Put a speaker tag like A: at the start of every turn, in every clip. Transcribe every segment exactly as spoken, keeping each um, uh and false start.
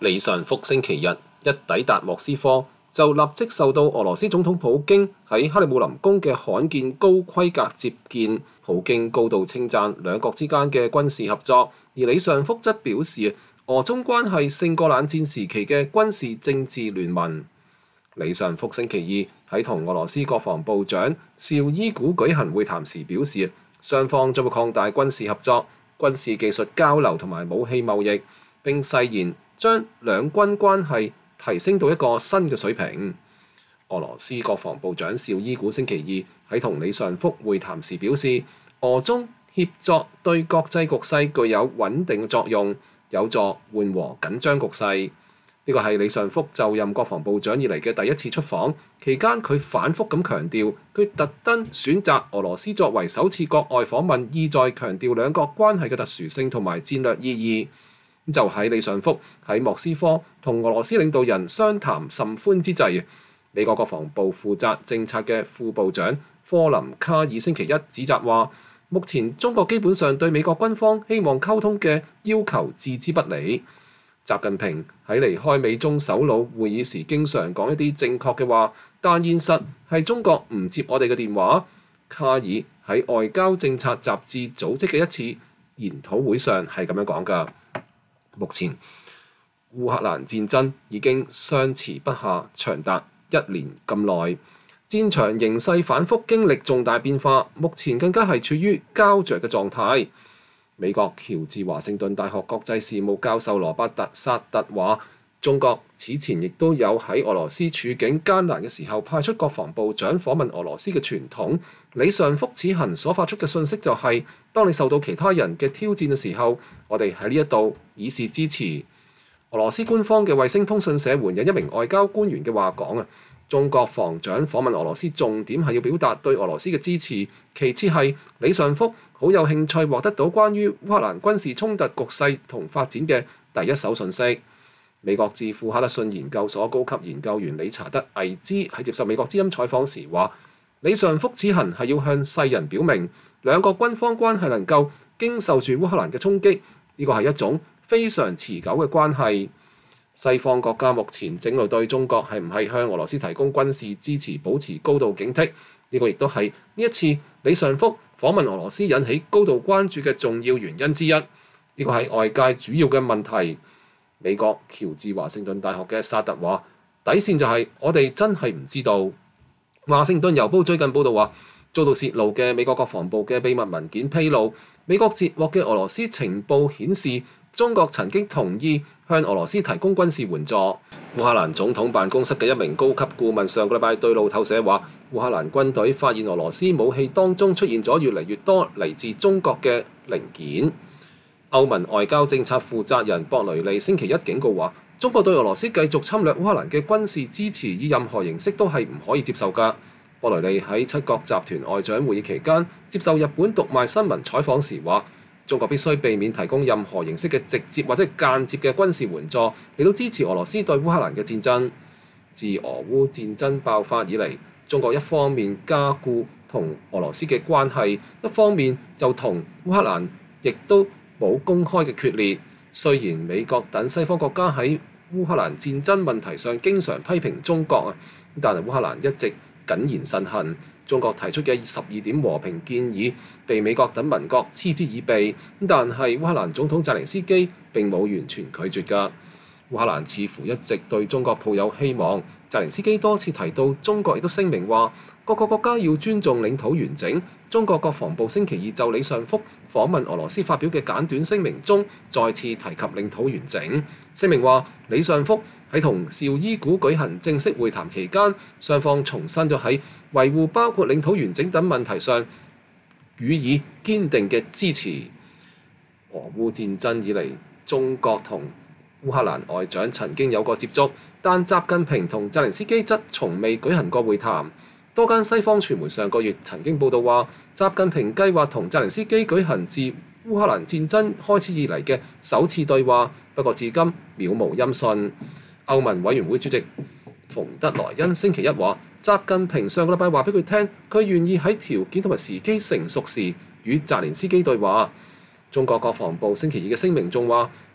A: 李尚福星期日一抵達莫斯科，就立即受到俄羅斯總統普京喺克里姆林宮嘅罕見高規格接見。普京高度稱讚兩國之間嘅軍事合作，而李尚福則表示，俄中關係勝過冷戰時期嘅軍事政治聯盟。李尚福星期二喺同俄羅斯國防部長紹伊古舉行會談時表示，雙方將會擴大軍事合作、軍事技術交流同埋武器貿易，並誓言將兩軍關係提升到一個新嘅水平。俄羅斯國防部長紹伊古星期二喺同李尚福會談時表示，俄中協作對國際局勢具有穩定嘅作用，有助緩和緊張局勢。呢個係李尚福就任國防部長以嚟嘅第一次出訪，期間佢反覆咁強調，佢特登選擇俄羅斯作為首次國外訪問，意在強調兩國關係嘅特殊性同埋戰略意義。就喺李尚福喺莫斯科同俄羅斯領導人相談甚歡之際，美國國防部負責政策嘅副部長科林卡爾星期一指責話，目前中國基本上對美國軍方希望溝通嘅要求置之不理。習近平喺離開美中首腦會議時經常講一啲正確嘅話，但現實係中國唔接我哋嘅電話。卡爾喺外交政策雜誌組織嘅一次研討會上係咁樣講㗎。目前烏克蘭戰爭已經相持不下長達一年咁耐，戰場形勢反覆經歷重大變化，目前更加係處於膠着嘅狀態。美國喬治華盛頓大學國際事務教授羅伯特薩特話，中國此前亦都有喺俄羅斯處境艱難嘅時候派出國防部長訪問俄羅斯嘅傳統。李尚福此行所發出嘅訊息就係、是，當你受到其他人嘅挑戰嘅時候，我哋喺呢一度以示支持。俄羅斯官方嘅衛星通訊社援引一名外交官員嘅話講啊，中國防長訪問俄羅斯重點係要表達對俄羅斯嘅支持，其次係李尚福好有興趣獲得到關於烏克蘭軍事衝突局勢同發展嘅第一手訊息。美國智庫哈德遜研究所高級研究員理查德魏茲喺接受美國之音採訪時話，李尚福此行係要向世人表明，兩國軍方關係能夠經受住烏克蘭嘅衝擊，呢個係一種非常持久嘅關係。西方國家目前正在對中國係唔係向俄羅斯提供軍事支持保持高度警惕，呢個亦都係呢一次李尚福訪問俄羅斯引起高度關注嘅重要原因之一。呢個係外界主要嘅問題。美國喬治華盛頓大學嘅薩特話，底線就係我哋真係唔知道。華盛頓郵報最近報導話，遭到泄露嘅美國國防部嘅秘密文件披露，美國截獲嘅俄羅斯情報顯示，中國曾經同意向俄羅斯提供軍事援助。烏克蘭總統辦公室嘅一名高級顧問上個禮拜對路透社話，烏克蘭軍隊發現俄羅斯武器當中出現咗越嚟越多嚟自中國嘅零件。歐盟外交政策負責人博雷利星期一警告話，中國對俄羅斯繼續侵略烏克蘭嘅軍事支持以任何形式都係唔可以接受㗎。博雷利喺七國集團外長會議期間接受日本讀賣新聞採訪時話，中國必須避免提供任何形式嘅直接或者間接嘅軍事援助嚟到支持俄羅斯對烏克蘭嘅戰爭。自俄烏戰爭爆發以嚟，中國一方面加固同俄羅斯嘅關係，一方面就同烏克蘭亦都冇公開嘅決裂。雖然美國等西方國家喺烏克蘭戰爭問題上經常批評中國啊，但係烏克蘭一直謹言慎行。中國提出嘅十二點和平建議被美國等盟國嗤之以鼻，但係烏克蘭總統澤連斯基並冇完全拒絕㗎。烏克蘭似乎一直對中國抱有希望。澤連斯基多次提到中國亦都聲明話，各個國家要尊重領土完整。中國國防部星期二就李尚福訪問俄羅斯發表嘅簡短聲明中，再次提及領土完整。聲明話，李尚福喺同紹伊古舉行正式會談期間，雙方重申咗喺維護包括領土完整等問題上予以堅定嘅支持。俄烏戰爭以嚟，中國同烏克蘭外長曾經有過接觸，但習近平同澤連斯基則從未舉行過會談。多間西方傳媒上個月曾經報道話，習近平計劃同澤連斯基舉行自烏克蘭戰爭開始以嚟嘅首次對話，不過至今渺無音訊。歐盟委員會主席馮德萊恩星期一話，習近平上個禮拜話俾佢聽，佢願意喺條件同埋時機成熟時與澤連斯基對話。中國國防部星期二嘅聲明仲話，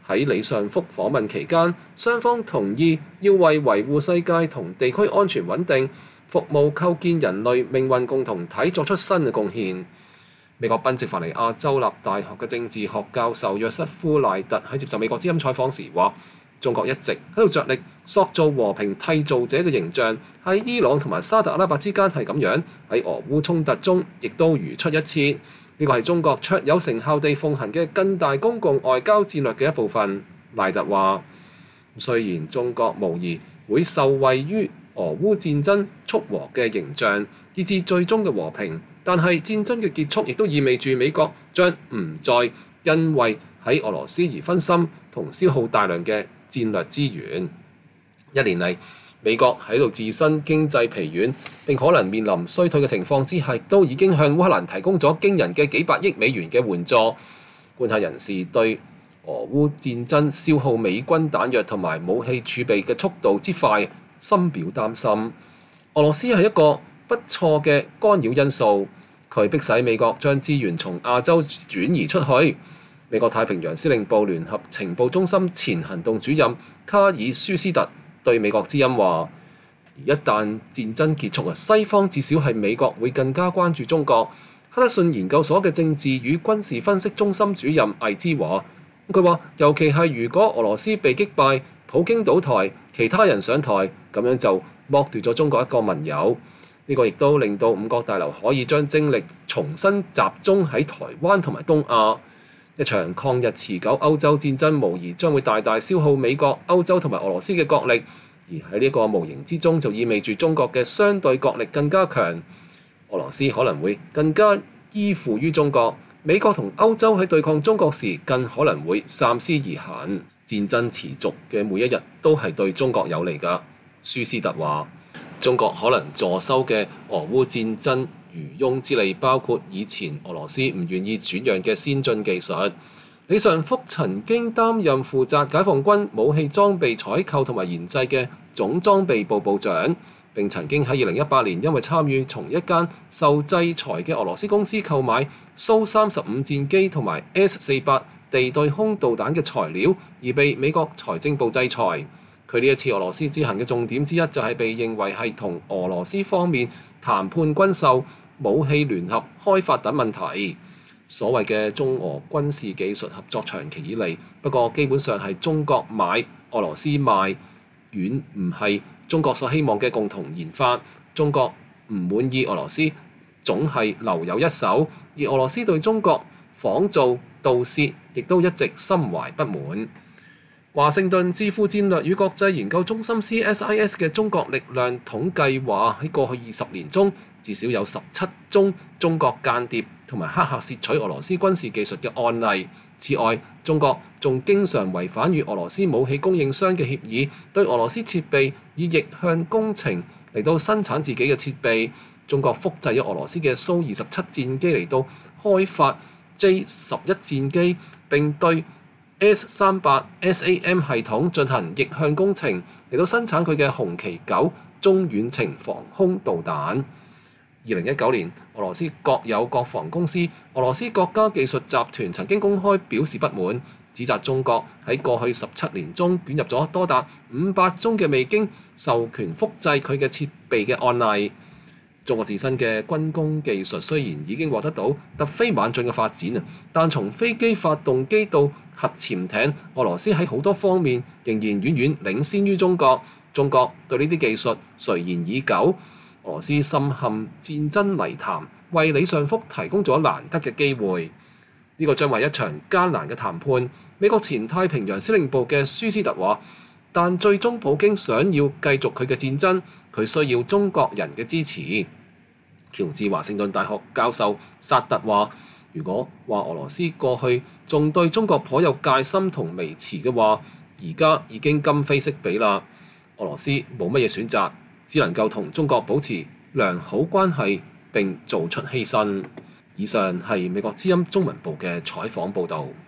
A: 喺李尚福訪問期間，雙方同意要為維護世界同地區安全穩定、服務構建人類命運共同體作出新嘅貢獻。美國賓夕法尼亞州立大學嘅政治學教授約瑟夫賴特喺接受美國之音採訪時話：中國一直喺度着力塑造和平締造者嘅形象，喺伊朗同埋沙特阿拉伯之間係咁樣，喺俄烏衝突中亦都如出一轍。呢個係中國卓有成效地奉行嘅更大公共外交戰略嘅一部分。賴特話：雖然中國無疑會受惠於俄烏戰爭促和嘅形象，以至最終嘅和平，但係戰爭嘅結束亦都意味住美國將唔再因為喺俄羅斯而分心同消耗大量嘅戰略資源。一年嚟，美國喺度自身經濟疲軟並可能面臨衰退嘅情況之下，都已經向烏克蘭提供咗驚人嘅幾百億美元嘅援助。觀察人士對俄烏戰爭消耗美軍彈藥同埋武器儲備嘅速度之快深表擔心。俄羅斯係一個不錯嘅干擾因素，佢迫使美國將資源從亞洲轉移出去。美國太平洋司令部聯合情報中心前行動主任卡爾舒斯特對美國之音話：一旦戰爭結束啊，西方至少係美國會更加關注中國。克德遜研究所嘅政治與軍事分析中心主任魏之話：佢話尤其係如果俄羅斯被擊敗，普京倒台，其他人上台，咁樣就剝奪咗中國一個盟友。呢個亦都令到五角大樓可以將精力重新集中喺台灣同埋東亞。一場抗日持久歐洲戰爭無疑將會大大消耗美國、歐洲同埋俄羅斯嘅國力，而喺呢個無形之中就意味住中國嘅相對國力更加強。俄羅斯可能會更加依附於中國，美國同歐洲喺對抗中國時更可能會三思而行。戰爭持續嘅每一日都係對中國有利㗎。舒斯特話：中國可能坐收嘅俄烏戰爭漁翁之利，包括以前俄羅斯唔願意轉讓嘅先進技術。李尚福曾經擔任負責解放軍武器裝備採購同埋研製嘅總裝備部部長，並曾經喺二零一八年因為參與從一間受制裁嘅俄羅斯公司購買蘇三十五戰機同埋 S 四百地對空導彈嘅材料，而被美國財政部制裁。佢呢一次俄羅斯之行嘅重點之一就係被認為係同俄羅斯方面談判軍售、武器聯合開發等問題。所謂嘅中俄軍事技術合作長期以嚟，不過基本上係中國買俄羅斯賣，遠唔係中國所希望嘅共同研發。中國唔滿意俄羅斯總係留有一手，而俄羅斯對中國仿造盜竊亦都一直心懷不滿。華盛頓智庫戰略與國際研究中心 C S I S 嘅中國力量統計話，喺過去二十年中，至少有十七宗中國間諜同埋黑客竊取俄羅斯軍事技術嘅案例。此外，中國仲經常違反與俄羅斯武器供應商嘅協議，對俄羅斯設備以逆向工程嚟到生產自己嘅設備。中國複製咗俄羅斯嘅蘇二十七戰機嚟到開發 J 十一戰機，並對 S 三百 S A M 系統進行逆向工程嚟到生產佢嘅紅旗九中遠程防空導彈。二零一九年，俄羅斯國有國防公司俄羅斯國家技術集團曾經公開表示不滿，指責中國喺過去十七年中捲入咗多達五百宗嘅未經授權複製佢嘅設備嘅案例。中國自身嘅軍工技術雖然已經獲得到突飛猛進嘅發展啊，但從飛機發動機到核潛艇，俄羅斯喺好多方面仍然遠遠領先於中國。中國對呢啲技術垂涎已久，俄羅斯深陷戰爭泥潭，為李尚福提供咗難得嘅機會。呢個將為一場艱難嘅談判。美國前太平洋司令部嘅舒斯特話：但最終普京想要繼續佢嘅戰爭，佢需要中國人嘅支持。喬治華盛頓大學教授薩特話：如果話俄羅斯過去仲對中國頗有戒心同微詞嘅話，而家已經今非昔比啦。俄羅斯冇乜嘢選擇，只能夠同中國保持良好關係並做出犧牲。以上係美國之音中文部嘅採訪報導。